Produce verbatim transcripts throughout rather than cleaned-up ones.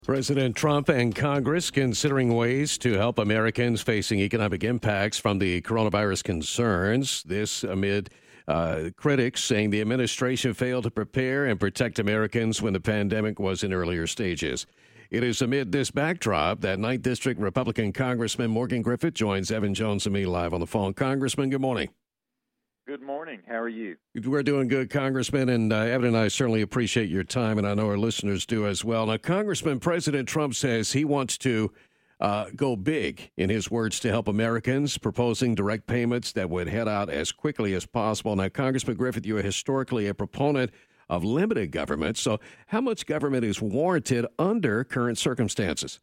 President Trump and Congress considering ways to help Americans facing economic impacts from the coronavirus concerns. This amid uh, critics saying the administration failed to prepare and protect Americans when the pandemic was in earlier stages. It is amid this backdrop that ninth District Republican Congressman Morgan Griffith joins Evan Jones and me live on the phone. Congressman, good morning. Good morning. How are you? We're doing good, Congressman, and uh, Evan and I certainly appreciate your time, and I know our listeners do as well. Now, Congressman, President Trump says he wants to uh, go big, in his words, to help Americans, proposing direct payments that would head out as quickly as possible. Now, Congressman Griffith, you are historically a proponent of limited government, so how much government is warranted under current circumstances?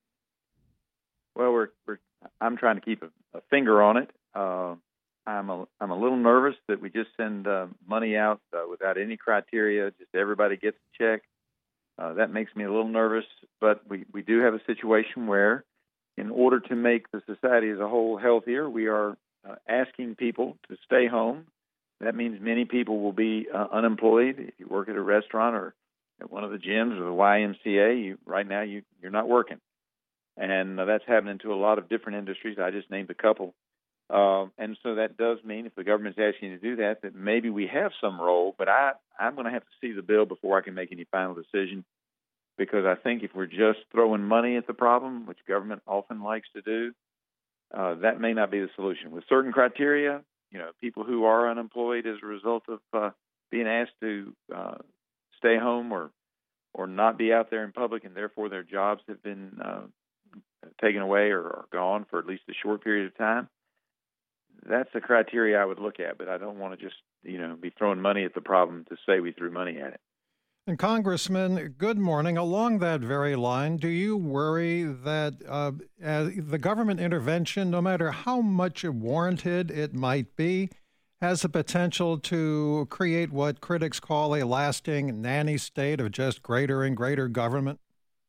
Well, we're, we're I'm trying to keep a, a finger on it. Uh, I'm a, I'm a little nervous that we just send uh, money out uh, without any criteria, just everybody gets a check. Uh, that makes me a little nervous, but we, we do have a situation where in order to make the society as a whole healthier, we are uh, asking people to stay home. That means many people will be uh, unemployed. If you work at a restaurant or at one of the gyms or the Y M C A, you, right now you, you're not working. And uh, that's happening to a lot of different industries. I just named a couple. Uh, and so that does mean if the government's asking you to do that, that maybe we have some role, but I, I'm going to have to see the bill before I can make any final decision, because I think if we're just throwing money at the problem, which government often likes to do, uh, that may not be the solution. With certain criteria, you know, people who are unemployed as a result of uh, being asked to uh, stay home or or not be out there in public, and therefore their jobs have been uh, taken away or, or gone for at least a short period of time. That's the criteria I would look at, but I don't want to just, you know, be throwing money at the problem to say we threw money at it. And Congressman, good morning. Along that very line, do you worry that uh, uh, the government intervention, no matter how much warranted it might be, has the potential to create what critics call a lasting nanny state of just greater and greater government?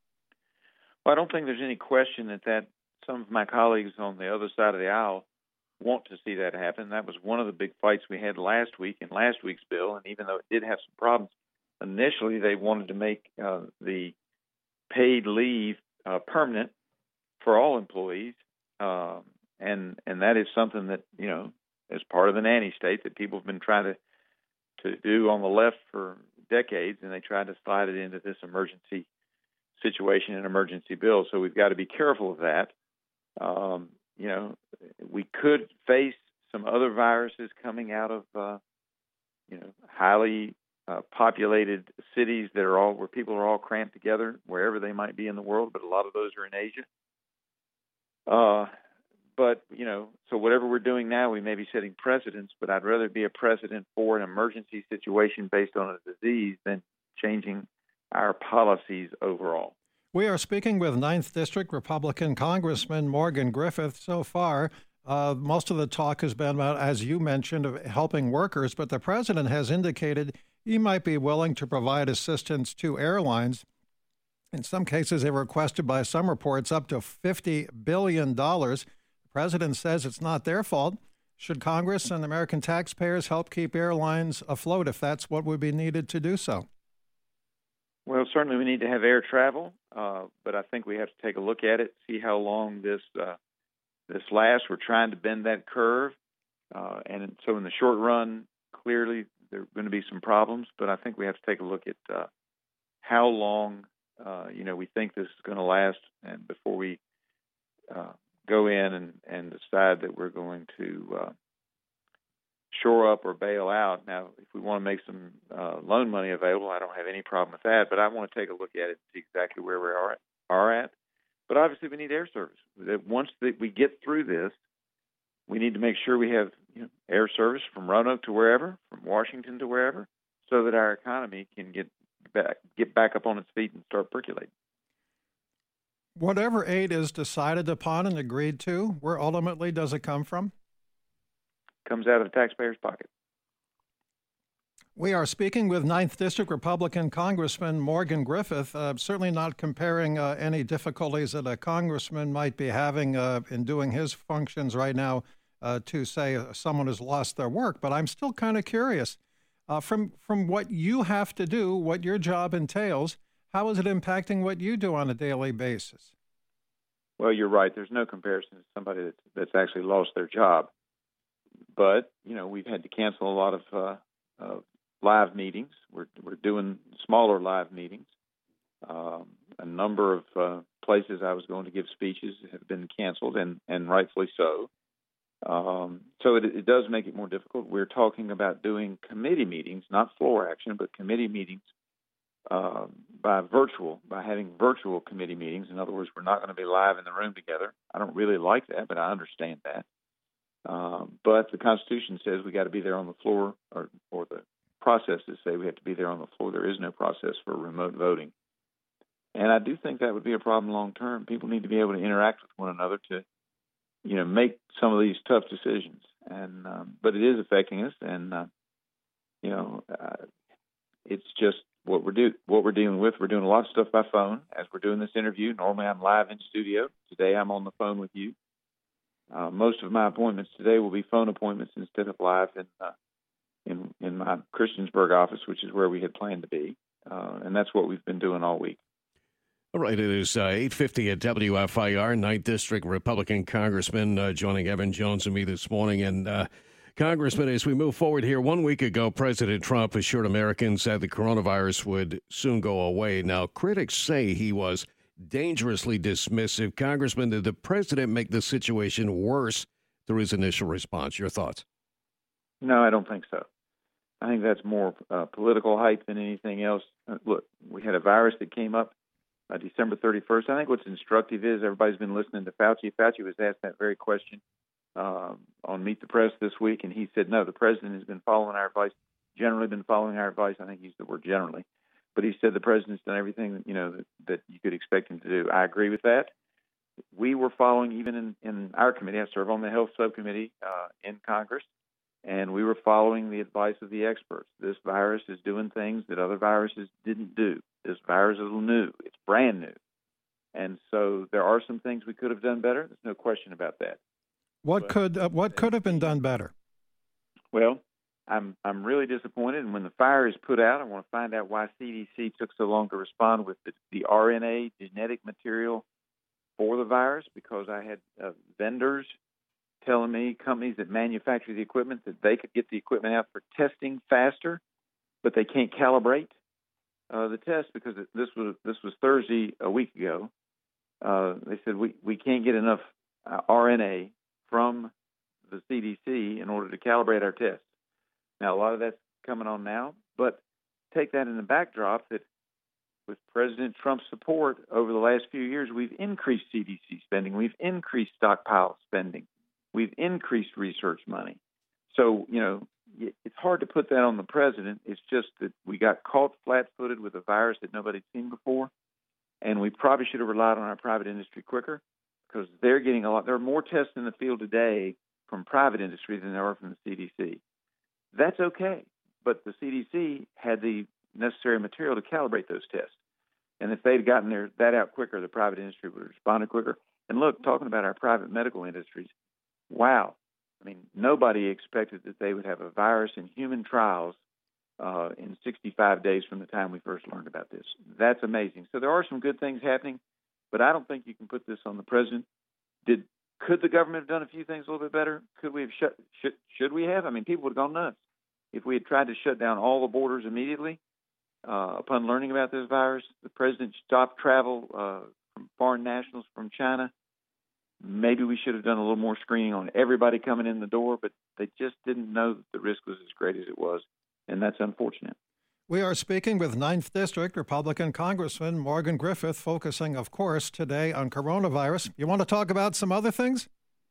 Well, I don't think there's any question that, that some of my colleagues on the other side of the aisle want to see that happen. That was one of the big fights we had last week in last week's bill, and even though it did have some problems, initially they wanted to make uh, the paid leave uh, permanent for all employees, um, and and that is something that, you know, as part of the nanny state that people have been trying to, to do on the left for decades, and they tried to slide it into this emergency situation and emergency bill. So we've got to be careful of that. Um, You know, we could face some other viruses coming out of, uh, you know, highly uh, populated cities that are all where people are all cramped together, wherever they might be in the world. But a lot of those are in Asia. Uh, but you know, so whatever we're doing now, we may be setting precedents. But I'd rather be a precedent for an emergency situation based on a disease than changing our policies overall. We are speaking with ninth District Republican Congressman Morgan Griffith. So far, uh, most of the talk has been about, as you mentioned, of helping workers, but the president has indicated he might be willing to provide assistance to airlines. In some cases, they requested by some reports up to fifty billion dollars. The president says it's not their fault. Should Congress and American taxpayers help keep airlines afloat if that's what would be needed to do so? Well, certainly we need to have air travel, uh, but I think we have to take a look at it, see how long this uh, this lasts. We're trying to bend that curve, uh, and so in the short run, clearly there are going to be some problems. But I think we have to take a look at uh, how long, uh, you know, we think this is going to last, and before we uh, go in and, and decide that we're going to uh, shore up or bail out. Now, if we want to make some uh, loan money available, I don't have any problem with that, but I want to take a look at it and see exactly where we are at. Are at. But obviously we need air service. That once that we get through this, we need to make sure we have, you know, air service from Roanoke to wherever, from Washington to wherever, so that our economy can get back, get back up on its feet and start percolating. Whatever aid is decided upon and agreed to, where ultimately does it come from? Comes out of the taxpayer's pocket. We are speaking with ninth District Republican Congressman Morgan Griffith, uh, certainly not comparing uh, any difficulties that a congressman might be having uh, in doing his functions right now uh, to, say, uh, someone has lost their work. But I'm still kind of curious, uh, from, from what you have to do, what your job entails, How is it impacting what you do on a daily basis? Well, you're right. There's no comparison to somebody that's, that's actually lost their job. But, you know, we've had to cancel a lot of uh, uh, live meetings. We're, we're doing smaller live meetings. Um, a number of uh, places I was going to give speeches have been canceled, and, and rightfully so. Um, so it, it does make it more difficult. We're talking about doing committee meetings, not floor action, but committee meetings uh, by virtual, by having virtual committee meetings. In other words, we're not going to be live in the room together. I don't really like that, but I understand that. Um, but the Constitution says we got to be there on the floor, or, or the processes say we have to be there on the floor. There is no process for remote voting. And I do think that would be a problem long term. People need to be able to interact with one another to, you know, make some of these tough decisions. And um, but it is affecting us, and uh, you know, uh, it's just what we're do what we're dealing with. We're doing a lot of stuff by phone as we're doing this interview. Normally, I'm live in studio. Today, I'm on the phone with you. Uh, most of my appointments today will be phone appointments instead of live in uh, in in my Christiansburg office, which is where we had planned to be, uh, and that's what we've been doing all week. All right, it is uh, eight fifty at W F I R, ninth District Republican Congressman uh, joining Evan Jones and me this morning. And, uh, Congressman, as we move forward here, one week ago, President Trump assured Americans that the coronavirus would soon go away. Now, critics say he was dangerously dismissive. Congressman, did the president make the situation worse through his initial response? Your thoughts? No, I don't think so. I think that's more uh, political hype than anything else. Uh, look, we had a virus that came up Uh, December thirty-first. I think what's instructive is everybody's been listening to Fauci. Fauci was asked that very question uh, on Meet the Press this week, and he said, no, the president has been following our advice, generally been following our advice. I think he used the word generally. But he said the president's done everything, you know, that, that you could expect him to do. I agree with that. We were following, even in, in our committee, I serve on the health subcommittee uh, in Congress, and we were following the advice of the experts. This virus is doing things that other viruses didn't do. This virus is new. It's brand new. And so there are some things we could have done better. There's no question about that. What but, could uh, what could have been done better? Well, I'm I'm really disappointed. And when the fire is put out, I want to find out why C D C took so long to respond with the, the R N A genetic material for the virus, because I had uh, vendors telling me, companies that manufacture the equipment, that they could get the equipment out for testing faster, but they can't calibrate uh, the test because it, this was this was Thursday a week ago. Uh, they said we, we can't get enough uh, R N A from the C D C in order to calibrate our tests. Now, a lot of that's coming on now, but take that in the backdrop that with President Trump's support over the last few years, we've increased C D C spending, we've increased stockpile spending, we've increased research money. So, you know, it's hard to put that on the president. It's just that we got caught flat-footed with a virus that nobody'd seen before, and we probably should have relied on our private industry quicker, because they're getting a lot. There are more tests in the field today from private industry than there are from the C D C. That's okay, but the C D C had the necessary material to calibrate those tests. And if they'd gotten their, that out quicker, the private industry would have responded quicker. And look, talking about our private medical industries, wow. I mean, nobody expected that they would have a virus in human trials uh, in sixty-five days from the time we first learned about this. That's amazing. So there are some good things happening, but I don't think you can put this on the president. Did Could the government have done a few things a little bit better? Could we have shut, should, should we have? I mean, people would have gone nuts if we had tried to shut down all the borders immediately. Uh, upon learning about this virus, the president stopped travel uh, from foreign nationals from China. Maybe we should have done a little more screening on everybody coming in the door, but they just didn't know that the risk was as great as it was, and that's unfortunate. We are speaking with ninth District Republican Congressman Morgan Griffith, focusing, of course, today on coronavirus. You want to talk about some other things?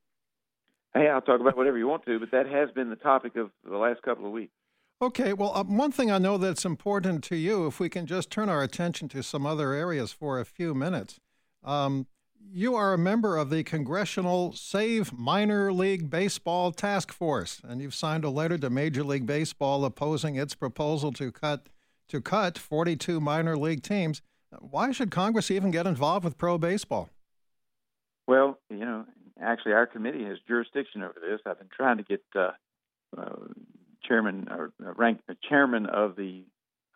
Hey, I'll talk about whatever you want to, but that has been the topic of the last couple of weeks. Okay, well, uh, one thing I know that's important to you, if we can just turn our attention to some other areas for a few minutes. Um, you are a member of the Congressional Save Minor League Baseball Task Force, and you've signed a letter to Major League Baseball opposing its proposal to cut to cut forty-two minor league teams. Why should Congress even get involved with pro baseball? Well, you know, actually, our committee has jurisdiction over this. I've been trying to get uh, uh, chairman or rank the chairman of the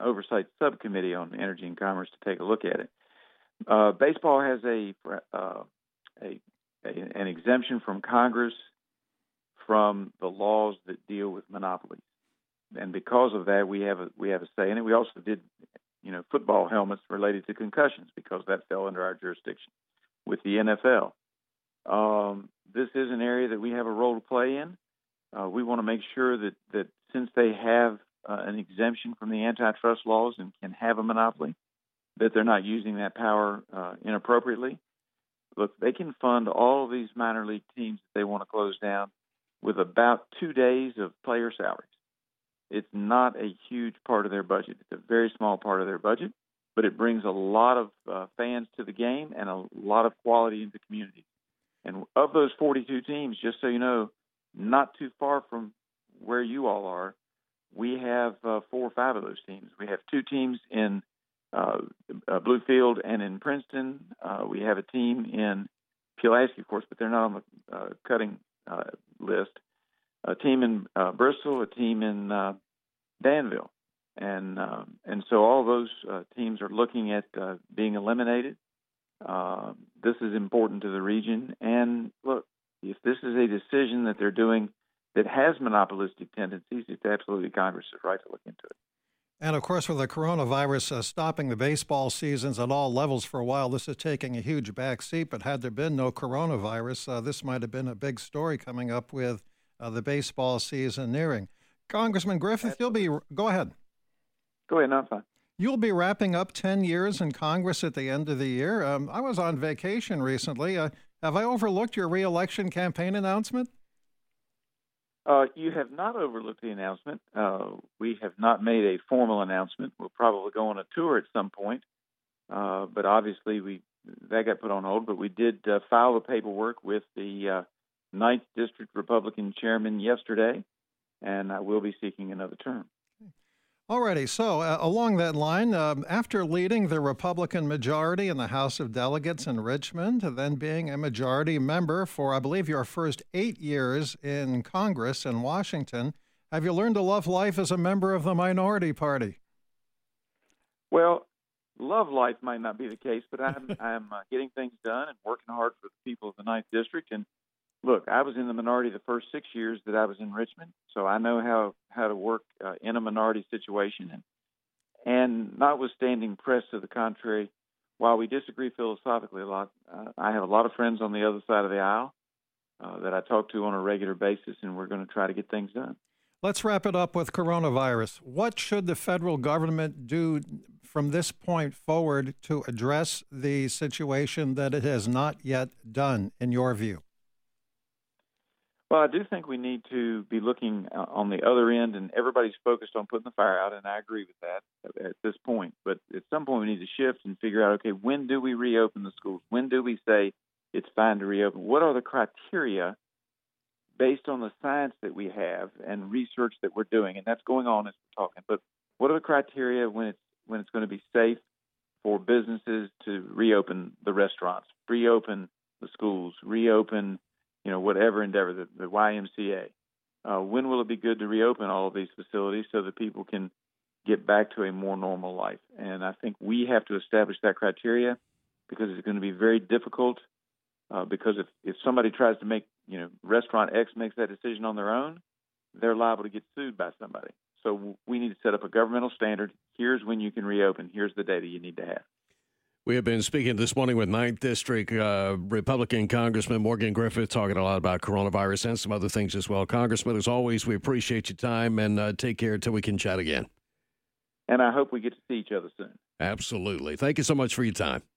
oversight subcommittee on energy and commerce to take a look at it. Uh, baseball has a, uh, a, a an exemption from Congress from the laws that deal with monopolies, and because of that, we have a we have a say in it. We also did, you know, football helmets related to concussions because that fell under our jurisdiction with the N F L. Um, this is an area that we have a role to play in. Uh, we want to make sure that, that since they have uh, an exemption from the antitrust laws and can have a monopoly, that they're not using that power uh, inappropriately. Look, they can fund all of these minor league teams that they want to close down with about two days of player salaries. It's not a huge part of their budget. It's a very small part of their budget, but it brings a lot of uh, fans to the game and a lot of quality into communities. And of those forty-two teams, just so you know, not too far from where you all are, we have uh, four or five of those teams. We have two teams in uh, uh, Bluefield and in Princeton. Uh, we have a team in Pulaski, of course, but they're not on the uh, cutting uh, list. A team in uh, Bristol, a team in uh, Danville. And uh, and so all those uh, teams are looking at uh, being eliminated. Uh, this is important to the region. And look, if this is a decision that they're doing that has monopolistic tendencies, it's absolutely Congress's right to look into it. And of course, with the coronavirus uh, stopping the baseball seasons at all levels for a while, this is taking a huge backseat. But had there been no coronavirus, uh, this might have been a big story coming up with uh, the baseball season nearing. Congressman Griffith, you'll be go ahead. Go ahead, no, I'm fine. You'll be wrapping up ten years in Congress at the end of the year. Um, I was on vacation recently. Uh, have I overlooked your reelection campaign announcement? Uh, you have not overlooked the announcement. Uh, we have not made a formal announcement. We'll probably go on a tour at some point, uh, but obviously we that got put on hold. But we did uh, file the paperwork with the uh, ninth District Republican chairman yesterday, and I will be seeking another term. Alrighty, so uh, along that line, um, after leading the Republican majority in the House of Delegates in Richmond, then being a majority member for, I believe, your first eight years in Congress in Washington, have you learned to love life as a member of the minority party? Well, love life might not be the case, but I'm, I'm uh, getting things done and working hard for the people of the ninth District. And look, I was in the minority the first six years that I was in Richmond, so I know how, how to work uh, in a minority situation. And, and notwithstanding press to the contrary, while we disagree philosophically a lot, uh, I have a lot of friends on the other side of the aisle uh, that I talk to on a regular basis, and we're going to try to get things done. Let's wrap it up with coronavirus. What should the federal government do from this point forward to address the situation that it has not yet done, in your view? Well, I do think we need to be looking uh, on the other end, and everybody's focused on putting the fire out, and I agree with that at this point. But at some point, we need to shift and figure out, okay, when do we reopen the schools? When do we say it's fine to reopen? What are the criteria based on the science that we have and research that we're doing? And that's going on as we're talking. But what are the criteria when it's when it's going to be safe for businesses to reopen the restaurants, reopen the schools, reopen you know, whatever endeavor, the, the Y M C A. Uh, when will it be good to reopen all of these facilities so that people can get back to a more normal life? And I think we have to establish that criteria because it's going to be very difficult uh, because if, if somebody tries to make, you know, restaurant X makes that decision on their own, they're liable to get sued by somebody. So we need to set up a governmental standard. Here's when you can reopen. Here's the data you need to have. We have been speaking this morning with ninth District uh, Republican Congressman Morgan Griffith, talking a lot about coronavirus and some other things as well. Congressman, as always, we appreciate your time, and uh, take care until we can chat again. And I hope we get to see each other soon. Absolutely. Thank you so much for your time.